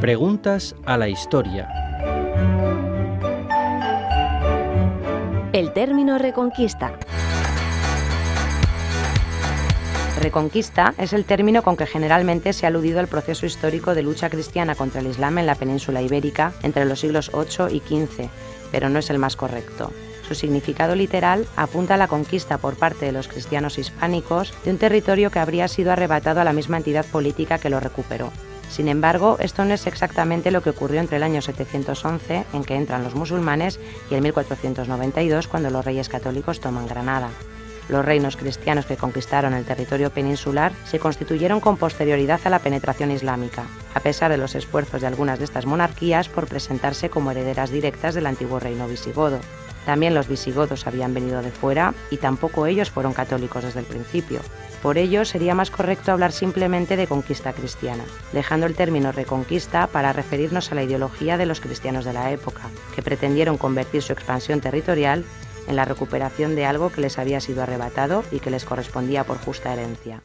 Preguntas a la historia. El término Reconquista. Reconquista es el término con que generalmente se ha aludido al proceso histórico de lucha cristiana contra el Islam en la península ibérica entre los siglos VIII y XV, pero no es el más correcto. Su significado literal apunta a la conquista por parte de los cristianos hispánicos de un territorio que habría sido arrebatado a la misma entidad política que lo recuperó. Sin embargo, esto no es exactamente lo que ocurrió entre el año 711, en que entran los musulmanes, y el 1492, cuando los reyes católicos toman Granada. Los reinos cristianos que conquistaron el territorio peninsular se constituyeron con posterioridad a la penetración islámica, a pesar de los esfuerzos de algunas de estas monarquías por presentarse como herederas directas del antiguo reino visigodo. También los visigodos habían venido de fuera y tampoco ellos fueron católicos desde el principio. Por ello, sería más correcto hablar simplemente de conquista cristiana, dejando el término reconquista para referirnos a la ideología de los cristianos de la época, que pretendieron convertir su expansión territorial en la recuperación de algo que les había sido arrebatado y que les correspondía por justa herencia.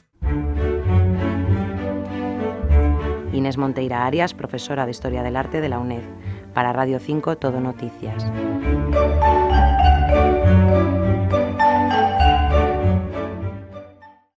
Inés Monteira Arias, profesora de Historia del Arte de la UNED. Para Radio 5 Todo Noticias.